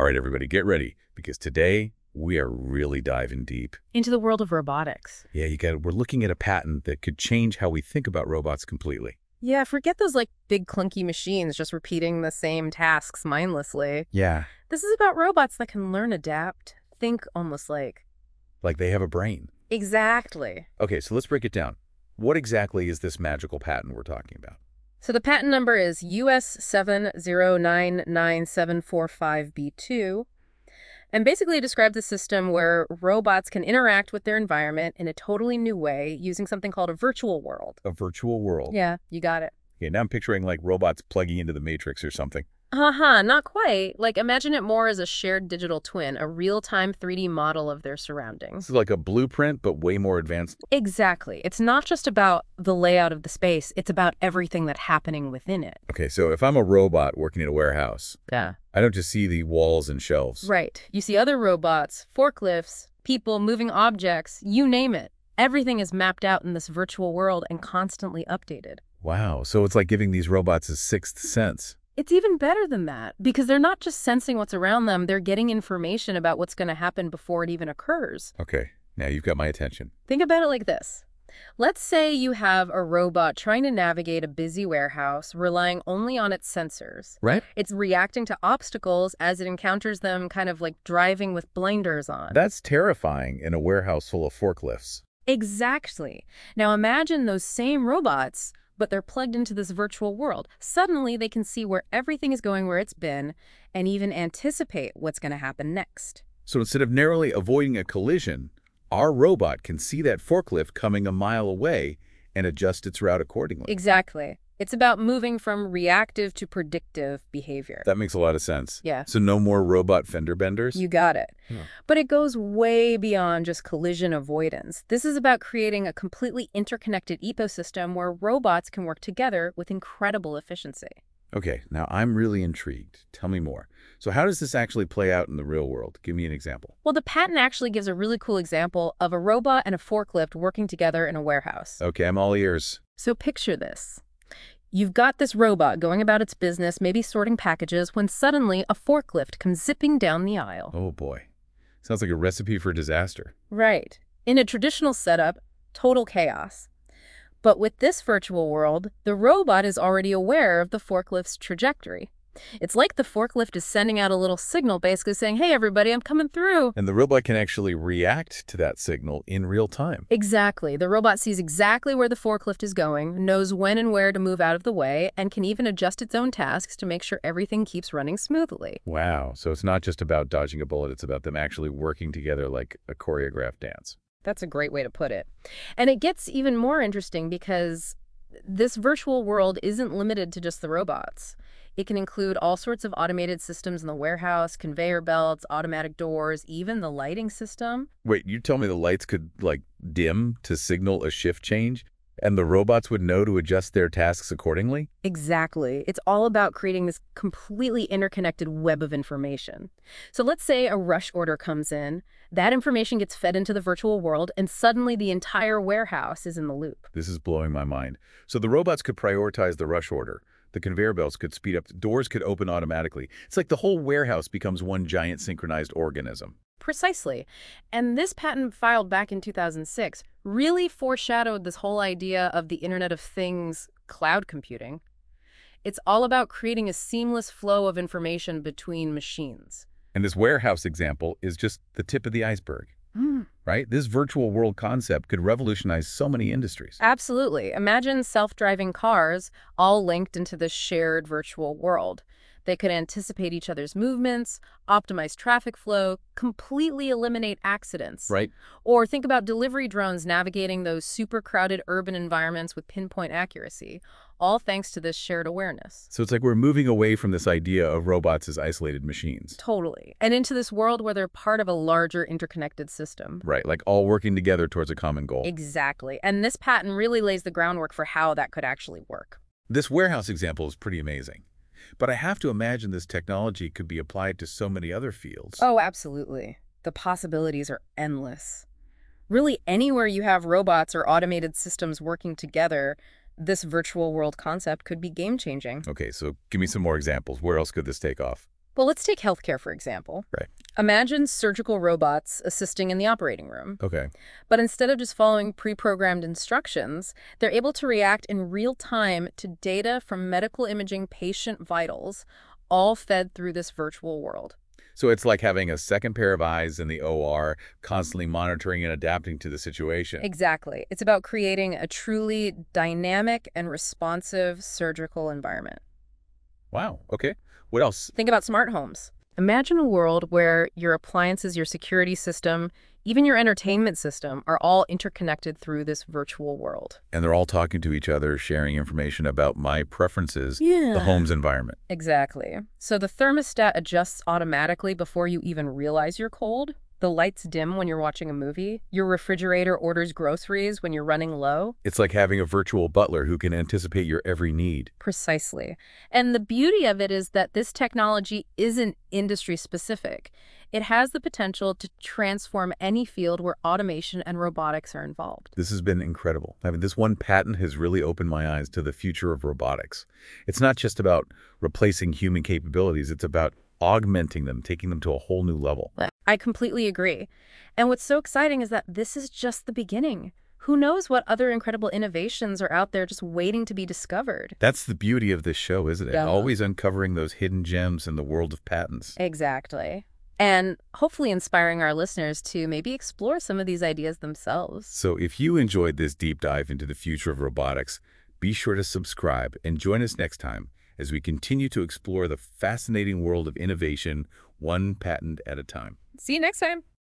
right, everybody, get ready, because today we are really diving deep Into the world of robotics. Yeah, we're looking at a patent that could change how we think about robots completely. Yeah, forget those big clunky machines just repeating the same tasks mindlessly. Yeah. This is about robots that can learn, adapt, think almost like. Like they have a brain. Exactly. Okay, so let's break it down. What exactly is this magical patent we're talking about? So the patent number is US 7099745B2, and basically it describes a system where robots can interact with their environment in a totally new way using something called a virtual world. A virtual world. Yeah, you got it. Okay, now I'm picturing like robots plugging into the Matrix or something. Not quite. Imagine it more as a shared digital twin, a real-time 3D model of their surroundings. This is like a blueprint, but way more advanced. Exactly. It's not just about the layout of the space, it's about everything that's happening within it. Okay, so if I'm a robot working in a warehouse, Yeah. I don't just see the walls and shelves. Right. You see other robots, forklifts, people, moving objects, you name it. Everything is mapped out in this virtual world and constantly updated. Wow, so it's like giving these robots a sixth sense. It's even better than that, because they're not just sensing what's around them, they're getting information about what's going to happen before it even occurs. Okay, now you've got my attention. Think about it like this. Let's say you have a robot trying to navigate a busy warehouse, relying only on its sensors. Right? It's reacting to obstacles as it encounters them, kind of like driving with blinders on. That's terrifying in a warehouse full of forklifts. Exactly. Now imagine those same robots, but they're plugged into this virtual world. Suddenly, they can see where everything is going where it's been and even anticipate what's going to happen next. So instead of narrowly avoiding a collision, our robot can see that forklift coming a mile away and adjust its route accordingly. Exactly. It's about moving from reactive to predictive behavior. That makes a lot of sense. Yeah. So no more robot fender benders? You got it. Yeah. But it goes way beyond just collision avoidance. This is about creating a completely interconnected ecosystem where robots can work together with incredible efficiency. Okay, now I'm really intrigued. Tell me more. So how does this actually play out in the real world? Give me an example. Well, the patent actually gives a really cool example of a robot and a forklift working together in a warehouse. Okay, I'm all ears. So picture this. You've got this robot going about its business, maybe sorting packages, when suddenly a forklift comes zipping down the aisle. Oh boy. Sounds like a recipe for disaster. Right. In a traditional setup, total chaos. But with this virtual world, the robot is already aware of the forklift's trajectory. It's like the forklift is sending out a little signal basically saying, hey, everybody, I'm coming through. And the robot can actually react to that signal in real time. Exactly. The robot sees exactly where the forklift is going, knows when and where to move out of the way, and can even adjust its own tasks to make sure everything keeps running smoothly. Wow. So it's not just about dodging a bullet, it's about them actually working together like a choreographed dance. That's a great way to put it. And it gets even more interesting because this virtual world isn't limited to just the robots. It can include all sorts of automated systems in the warehouse, conveyor belts, automatic doors, even the lighting system. Wait, you tell me the lights could, like, dim to signal a shift change? And the robots would know to adjust their tasks accordingly? Exactly. It's all about creating this completely interconnected web of information. So let's say a rush order comes in, that information gets fed into the virtual world, and suddenly the entire warehouse is in the loop. This is blowing my mind. So the robots could prioritize the rush order. The conveyor belts could speed up. Doors could open automatically. It's like the whole warehouse becomes one giant synchronized organism. Precisely. And this patent filed back in 2006 really foreshadowed this whole idea of the Internet of Things, cloud computing. It's all about creating a seamless flow of information between machines. And this warehouse example is just the tip of the iceberg, right? This virtual world concept could revolutionize so many industries. Absolutely. Imagine self-driving cars all linked into this shared virtual world. They could anticipate each other's movements, optimize traffic flow, completely eliminate accidents. Right. Or think about delivery drones navigating those super crowded urban environments with pinpoint accuracy, all thanks to this shared awareness. So it's like we're moving away from this idea of robots as isolated machines. Totally. And into this world where they're part of a larger interconnected system. Right, like all working together towards a common goal. Exactly. And this patent really lays the groundwork for how that could actually work. This warehouse example is pretty amazing. But I have to imagine this technology could be applied to so many other fields. Oh, absolutely. The possibilities are endless. Really, anywhere you have robots or automated systems working together, this virtual world concept could be game-changing. Okay, so give me some more examples. Where else could this take off? Well, let's take healthcare, for example. Right. Imagine surgical robots assisting in the operating room. Okay. But instead of just following pre-programmed instructions, they're able to react in real time to data from medical imaging patient vitals, all fed through this virtual world. So it's like having a second pair of eyes in the OR, constantly monitoring and adapting to the situation. Exactly. It's about creating a truly dynamic and responsive surgical environment. Wow. Okay. What else? Think about smart homes. Imagine a world where your appliances, your security system, even your entertainment system are all interconnected through this virtual world. And they're all talking to each other, sharing information about my preferences, Yeah. the home's environment. Exactly. So the thermostat adjusts automatically before you even realize you're cold. The lights dim when you're watching a movie. Your refrigerator orders groceries when you're running low. It's like having a virtual butler who can anticipate your every need. Precisely. And the beauty of it is that this technology isn't industry specific. It has the potential to transform any field where automation and robotics are involved. This has been incredible. I mean, this one patent has really opened my eyes to the future of robotics. It's not just about replacing human capabilities. It's about augmenting them, taking them to a whole new level. I completely agree. And what's so exciting is that this is just the beginning. Who knows what other incredible innovations are out there just waiting to be discovered? That's the beauty of this show, isn't it? Yeah. Always uncovering those hidden gems in the world of patents. Exactly. And hopefully inspiring our listeners to maybe explore some of these ideas themselves. So if you enjoyed this deep dive into the future of robotics, be sure to subscribe and join us next time as we continue to explore the fascinating world of innovation, one patent at a time. See you next time.